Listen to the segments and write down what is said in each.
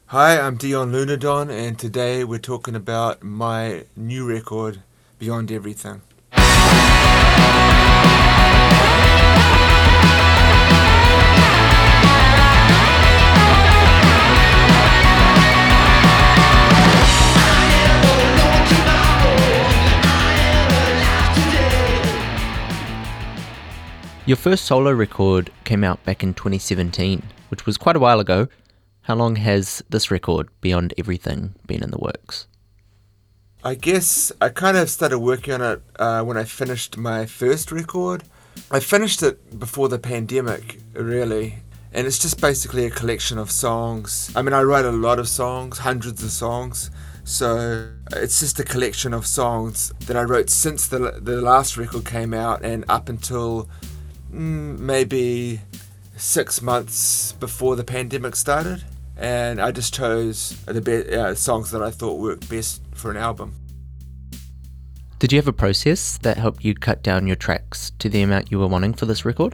Hi, I'm Dion Lunadon, and today we're talking about my new record, Beyond Everything. Your first solo record came out back in 2017, which was quite a while ago. How long has this record, Beyond Everything, been in the works? I guess I kind of started working on it when I finished my first record. I finished it before the pandemic, really, and it's just basically a collection of songs. I mean, I write a lot of songs, hundreds of songs, so it's just a collection of songs that I wrote since the last record came out and up until maybe 6 months before the pandemic started, and I just chose the songs that I thought worked best for an album. Did you have a process that helped you cut down your tracks to the amount you were wanting for this record?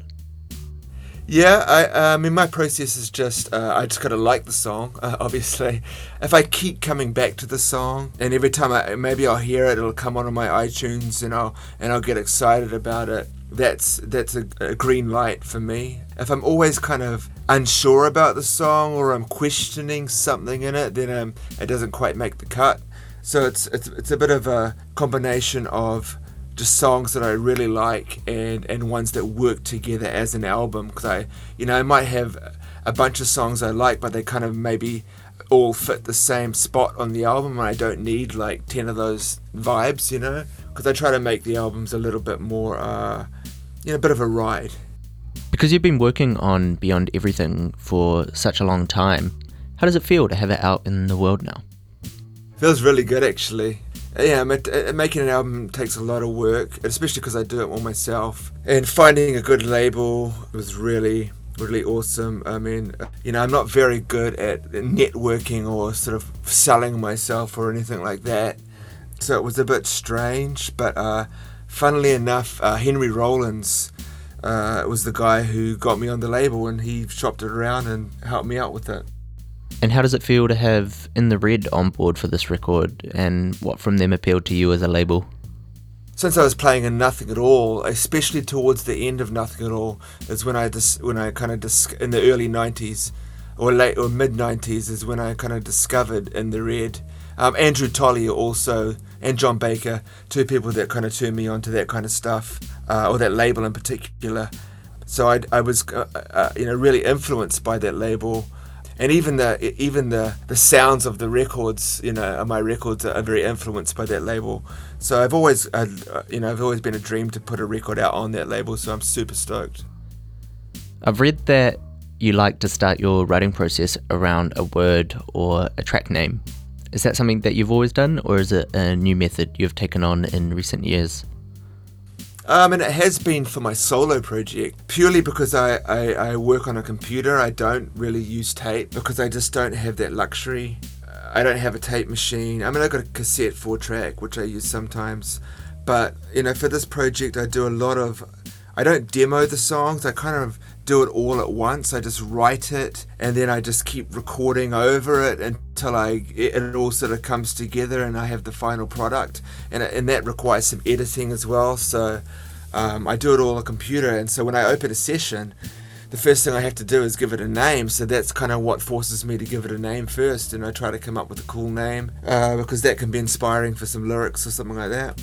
Yeah, I mean, my process is just I just gotta like the song. Obviously, if I keep coming back to the song, and every time I'll hear it, it'll come on my iTunes, and I'll get excited about it. That's a green light for me. If I'm always kind of unsure about the song or I'm questioning something in it, then it doesn't quite make the cut. So it's a bit of a combination of just songs that I really like and ones that work together as an album, because I might have a bunch of songs I like, but they kind of maybe all fit the same spot on the album, and I don't need like 10 of those vibes, because I try to make the albums a little bit more a bit of a ride. Because you've been working on Beyond Everything for such a long time, how does it feel to have it out in the world now? Feels really good, actually. Yeah, making an album takes a lot of work, especially because I do it all myself. And finding a good label was really, really awesome. I mean, I'm not very good at networking or sort of selling myself or anything like that. So it was a bit strange, but funnily enough, Henry Rollins was the guy who got me on the label, and he shopped it around and helped me out with it. And how does it feel to have In the Red on board for this record, and what from them appealed to you as a label? Since I was playing in Nothing at All, especially towards the end of Nothing at All, is when I kind of in the early 90s or late or mid 90s is when I kind of discovered In the Red. Andrew Tolley also, and John Baker, two people that kind of turned me on to that kind of stuff, or that label in particular. So I was really influenced by that label. And even the sounds of the records, my records are very influenced by that label. So I've always been a dream to put a record out on that label. So I'm super stoked. I've read that you like to start your writing process around a word or a track name. Is that something that you've always done, or is it a new method you've taken on in recent years? And it has been for my solo project, purely because I work on a computer. I don't really use tape because I just don't have that luxury. I don't have a tape machine. I mean, I've got a cassette 4-track, which I use sometimes. But, for this project, I don't demo the songs. I kind of do it all at once. I just write it, and then I just keep recording over it until it all sort of comes together and I have the final product. And that requires some editing as well. So I do it all on a computer. And so when I open a session, the first thing I have to do is give it a name. So that's kind of what forces me to give it a name first. And I try to come up with a cool name because that can be inspiring for some lyrics or something like that.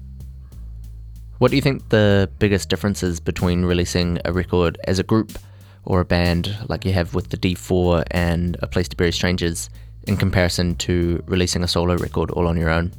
What do you think the biggest difference is between releasing a record as a group or a band like you have with the D4 and A Place to Bury Strangers in comparison to releasing a solo record all on your own?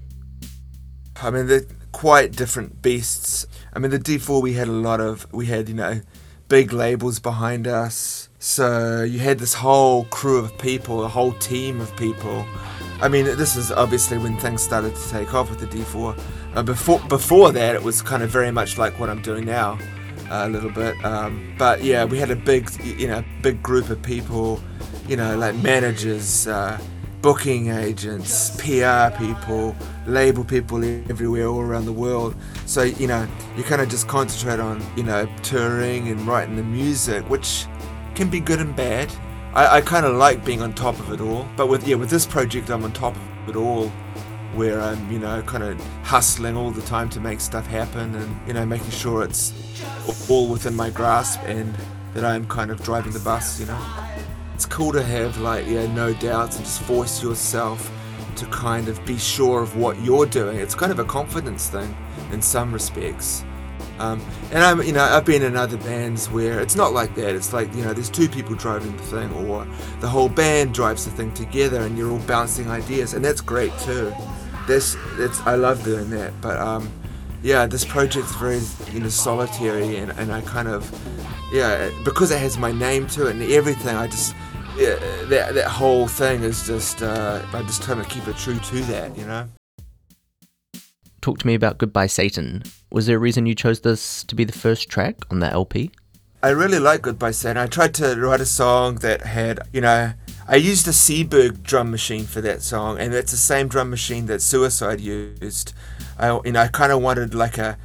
I mean, they're quite different beasts. I mean, the D4 we had big labels behind us. So you had this whole crew of people, a whole team of people. I mean, this is obviously when things started to take off with the D4. Before that, it was kind of very much like what I'm doing now, a little bit. But yeah, we had a big group of people, like managers, booking agents, PR people, label people everywhere, all around the world. So, you kind of just concentrate on, touring and writing the music, which can be good and bad. I kind of like being on top of it all. But with this project, I'm on top of it all, where I'm, kind of hustling all the time to make stuff happen, and, making sure it's all within my grasp and that I'm kind of driving the bus, It's cool to have, no doubts and just force yourself to kind of be sure of what you're doing. It's kind of a confidence thing in some respects. And I've been in other bands where it's not like that. It's like, there's two people driving the thing, or the whole band drives the thing together and you're all bouncing ideas, and that's great too. I love doing that. But this project's very solitary, and I kind of because it has my name to it and everything. I just that whole thing is just I just trying to keep it true to that. Talk to me about Goodbye Satan. Was there a reason you chose this to be the first track on the LP? I really like Goodbye Satan. I tried to write a song that had, I used a Seeburg drum machine for that song, and that's the same drum machine that Suicide used. I kind of wanted like a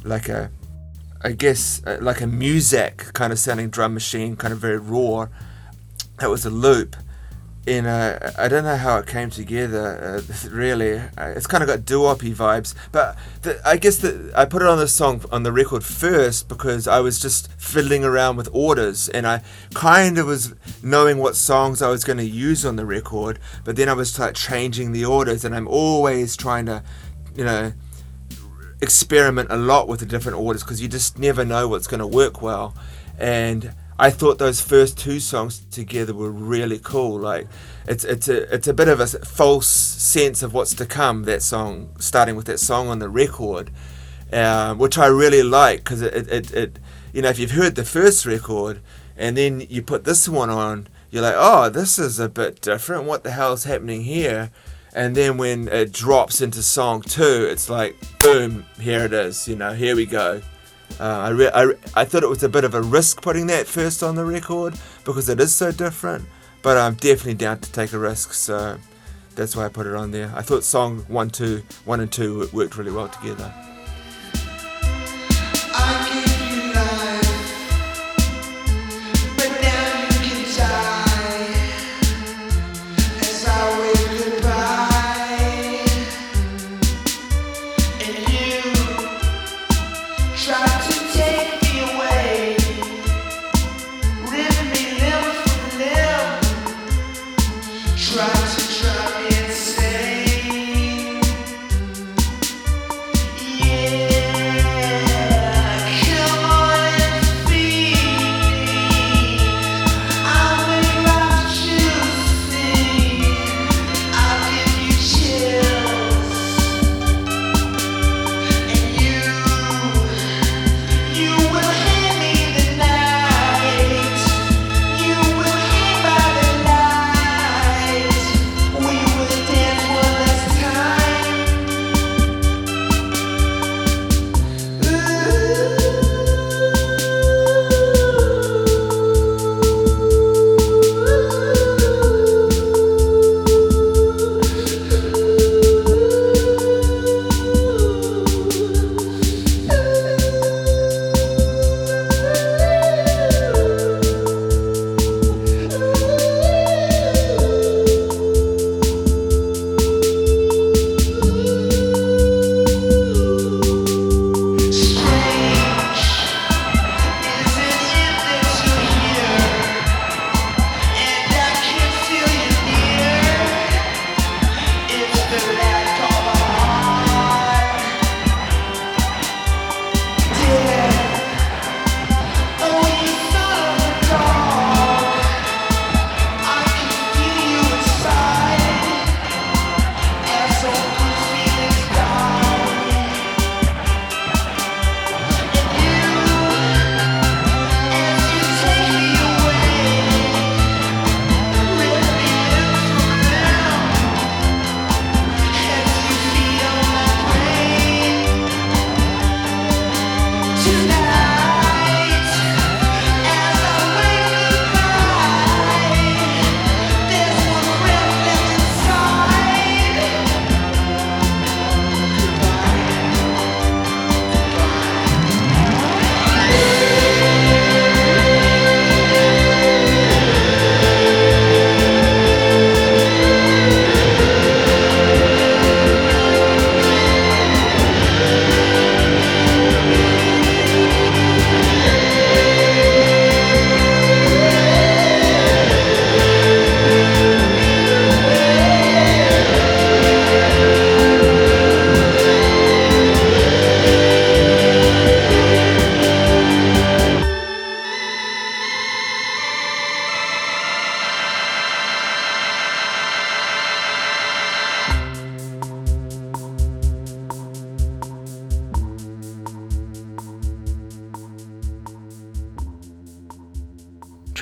Muzak kind of sounding drum machine, kind of very raw. That was a loop. And I don't know how it came together, really. It's kind of got doo-woppy vibes. But I guess that I put it on the song, on the record first, because I was just fiddling around with orders. And I kind of was knowing what songs I was going to use on the record. But then I was changing the orders. And I'm always trying to, experiment a lot with the different orders, because you just never know what's going to work well. And I thought those first two songs together were really cool. Like it's a bit of a false sense of what's to come. That song, starting with that song on the record, which I really like, because it if you've heard the first record and then you put this one on, you're like, oh, this is a bit different. What the hell's happening here? And then when it drops into song 2, it's like, boom, here it is. Here we go. I thought it was a bit of a risk putting that first on the record, because it is so different, but I'm definitely down to take a risk, so that's why I put it on there. I thought song 1 and 2 worked really well together.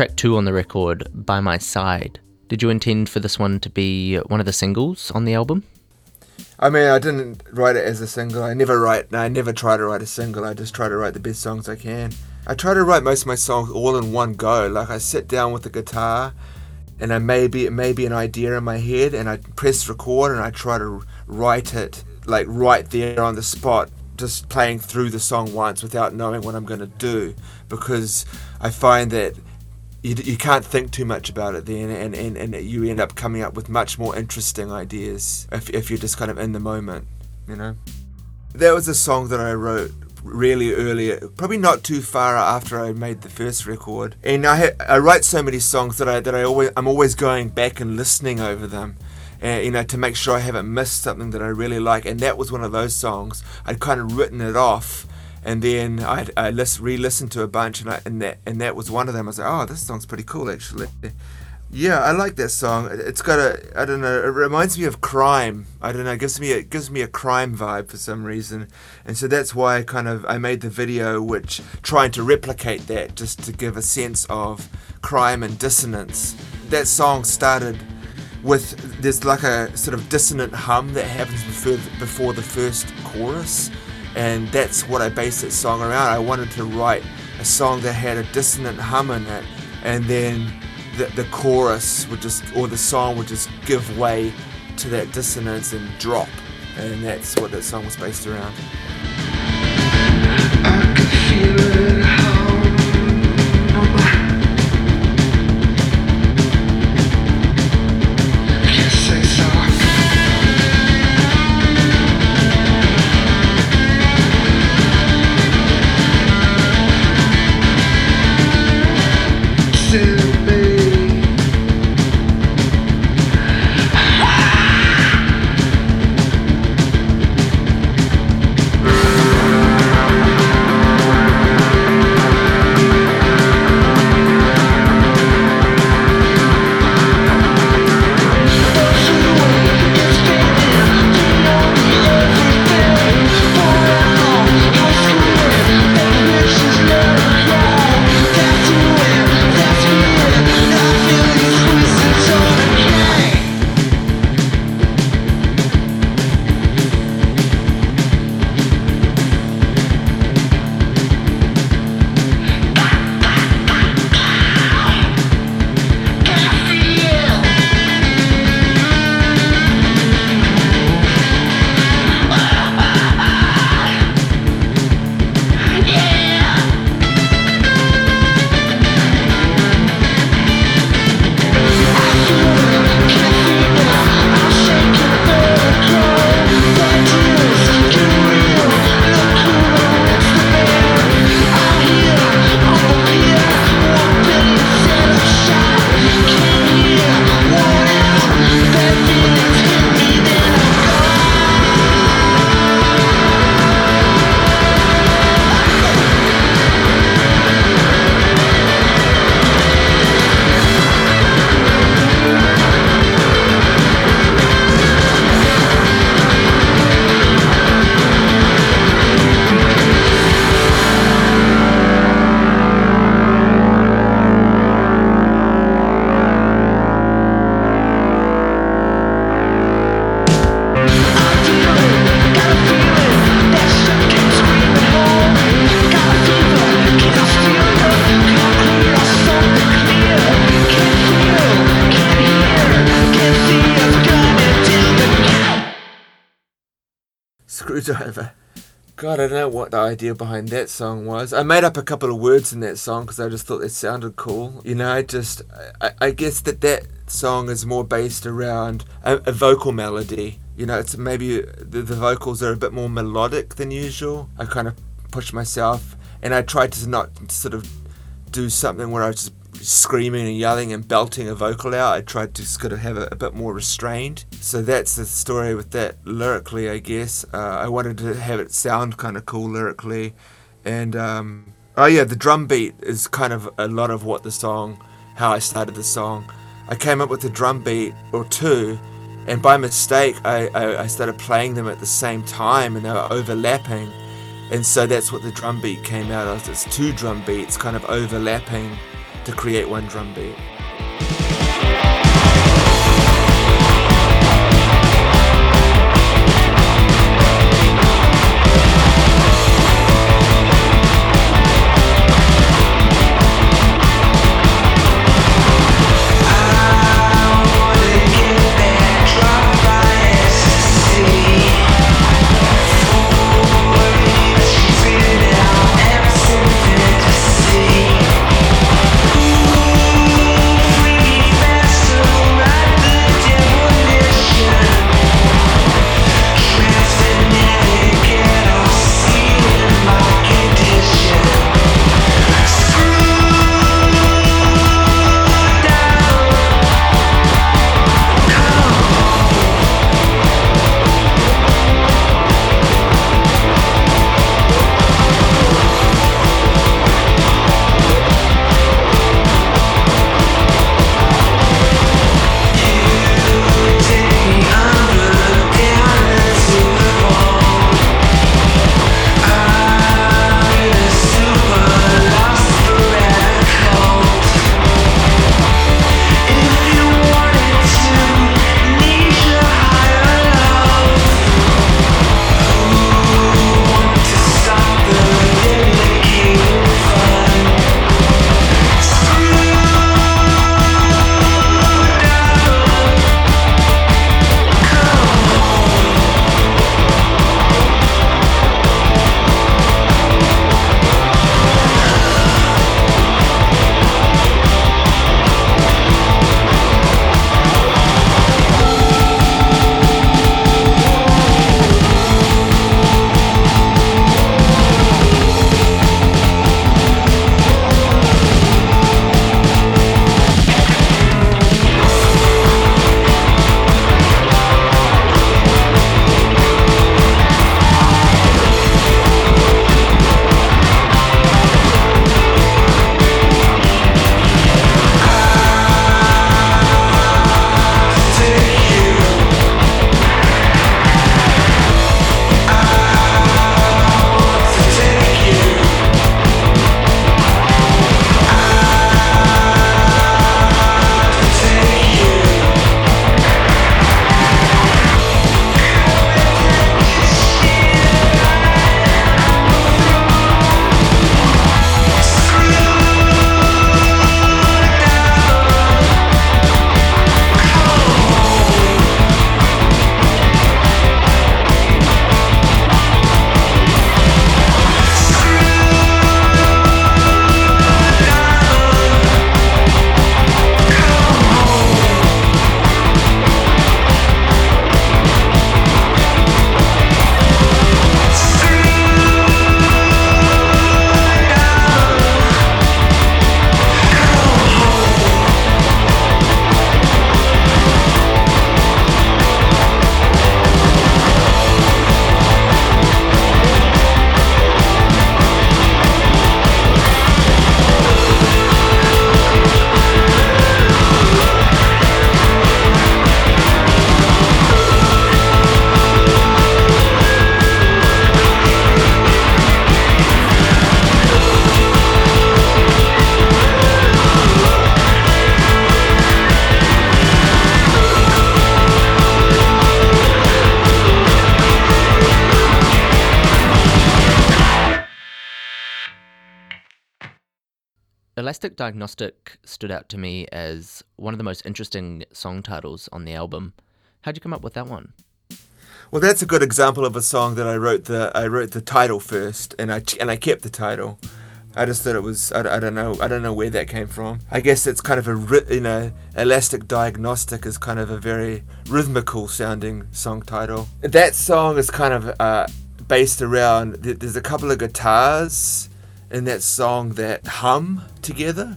track 2 on the record, By My Side. Did you intend for this one to be one of the singles on the album? I mean, I didn't write it as a single. I never try to write a single. I just try to write the best songs I can. I try to write most of my songs all in one go. Like, I sit down with the guitar, and it may be an idea in my head, and I press record, and I try to write it, like, right there on the spot, just playing through the song once without knowing what I'm going to do, because I find that you can't think too much about it then, and you end up coming up with much more interesting ideas if you're just kind of in the moment, you know. That was a song that I wrote really early, probably not too far after I made the first record. And I write so many songs that I'm always going back and listening over them, and, to make sure I haven't missed something that I really like. And that was one of those songs. I'd kind of written it off, and then I re-listened to a bunch, and that was one of them. I was like, oh, this song's pretty cool, actually. Yeah, I like that song. It's got I don't know, it reminds me of crime. I don't know, it gives me a crime vibe for some reason. And so that's why I made the video, which trying to replicate that, just to give a sense of crime and dissonance. That song started with, there's like a sort of dissonant hum that happens before the first chorus. And that's what I based that song around. I wanted to write a song that had a dissonant hum in it, and then the chorus would the song would just give way to that dissonance and drop. And that's what that song was based around. I could feel it. Screwdriver. God, I don't know what the idea behind that song was. I made up a couple of words in that song because I just thought it sounded cool. You know, I guess that song is more based around a vocal melody. You know, it's maybe the vocals are a bit more melodic than usual. I kind of pushed myself, and I tried to not sort of do something where I was just screaming and yelling and belting a vocal out. I tried to sort of have a bit more restrained. So that's the story with that lyrically, I guess. I wanted to have it sound kind of cool lyrically. And, the drum beat is kind of a lot of what how I started the song. I came up with a drum beat or two, and by mistake, I started playing them at the same time, and they were overlapping. And so that's what the drum beat came out of. It's two drum beats kind of overlapping to create one drum beat. Elastic Diagnostic stood out to me as one of the most interesting song titles on the album. How'd you come up with that one? Well, that's a good example of a song that I wrote the title first, and I kept the title. I just thought it was I don't know where that came from. I guess it's kind of Elastic Diagnostic is kind of a very rhythmical sounding song title. That song is kind of based around there's a couple of guitars in that song that hum together,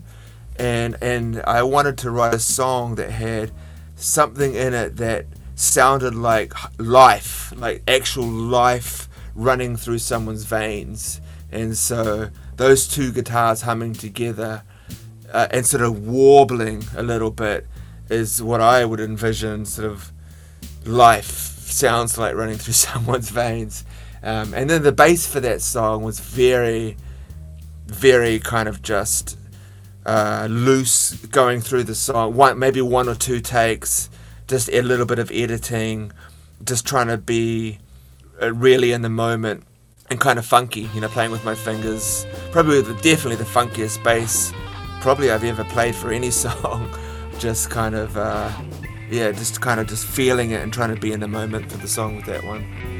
and I wanted to write a song that had something in it that sounded like life, like actual life running through someone's veins. And so those two guitars humming together and sort of warbling a little bit is what I would envision sort of life sounds like running through someone's veins. And then the bass for that song was very, very kind of just loose going through the song. Maybe one or two takes, just a little bit of editing, just trying to be really in the moment and kind of funky, playing with my fingers. Definitely the funkiest bass probably I've ever played for any song. Just kind of, just feeling it and trying to be in the moment for the song with that one.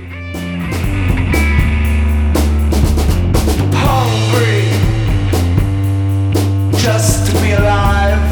Hungry, just to be alive.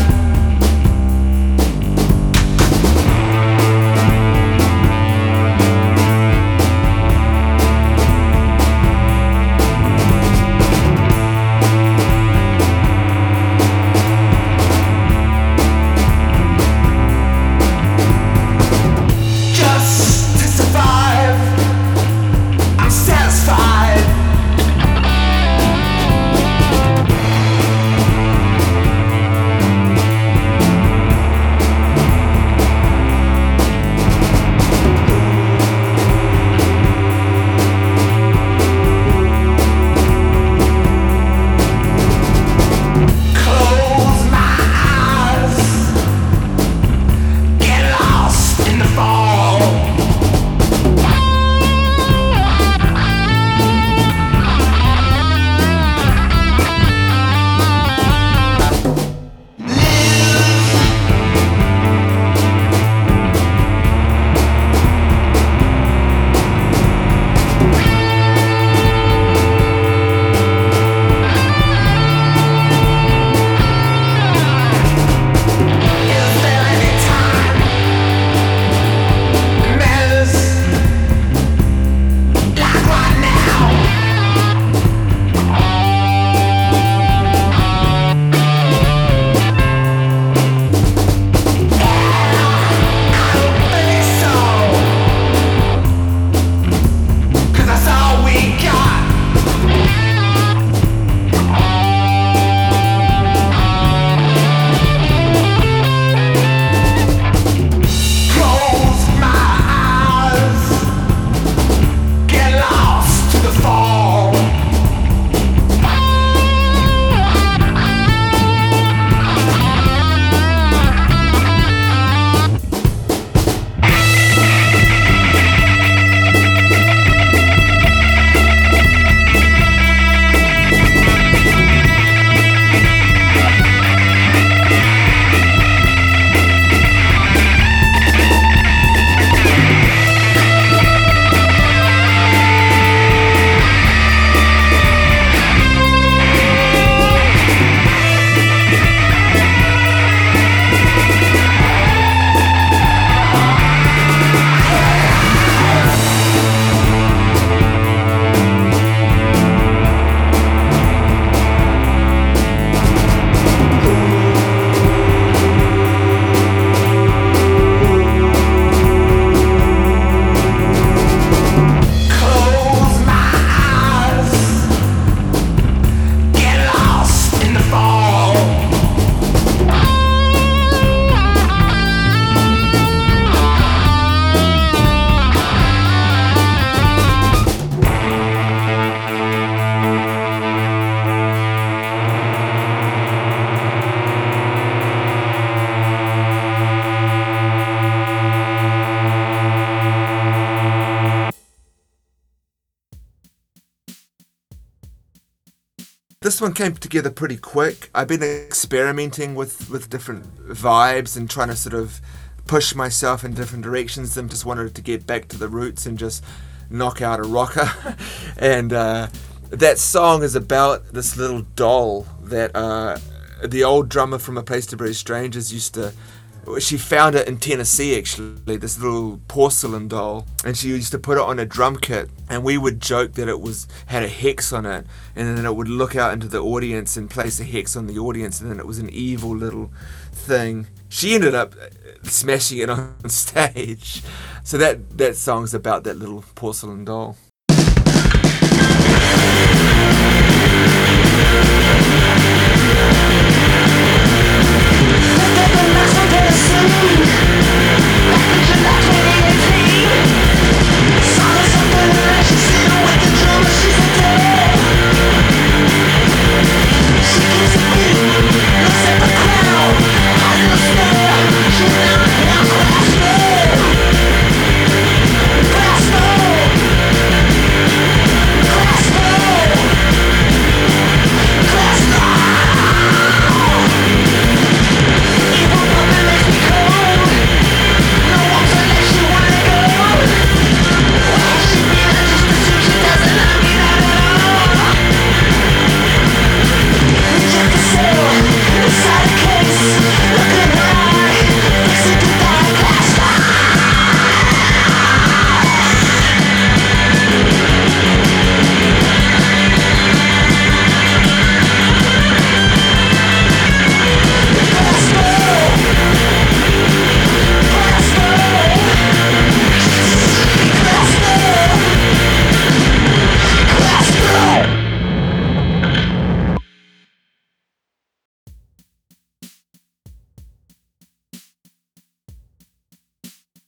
This one came together pretty quick. I've been experimenting with different vibes and trying to sort of push myself in different directions, and just wanted to get back to the roots and just knock out a rocker. And that song is about this little doll that the old drummer from A Place to Bury Strangers she found it in Tennessee, actually, this little porcelain doll, and she used to put it on a drum kit, and we would joke that it had a hex on it, and then it would look out into the audience and place a hex on the audience, and then it was an evil little thing. She ended up smashing it on stage. So that song's about that little porcelain doll. She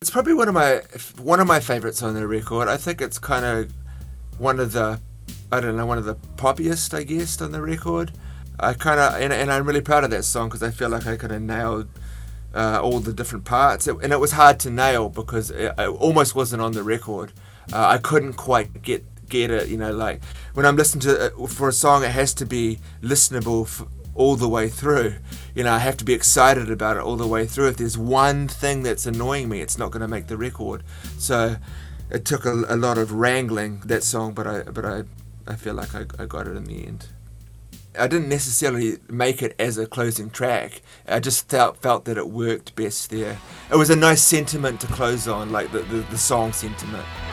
It's probably one of my favorites on the record. I think it's kind of one of the poppiest, I guess, on the record. I kind of and I'm really proud of that song because I feel like I kind of nailed all the different parts, and it was hard to nail because it almost wasn't on the record. I couldn't quite get it. Like when I'm listening to it, for a song, it has to be listenable all the way through. I have to be excited about it all the way through. If there's one thing that's annoying me, it's not going to make the record. So it took a lot of wrangling, that song, but I feel like I got it in the end. I didn't necessarily make it as a closing track. I just felt that it worked best there. It was a nice sentiment to close on, like the song sentiment.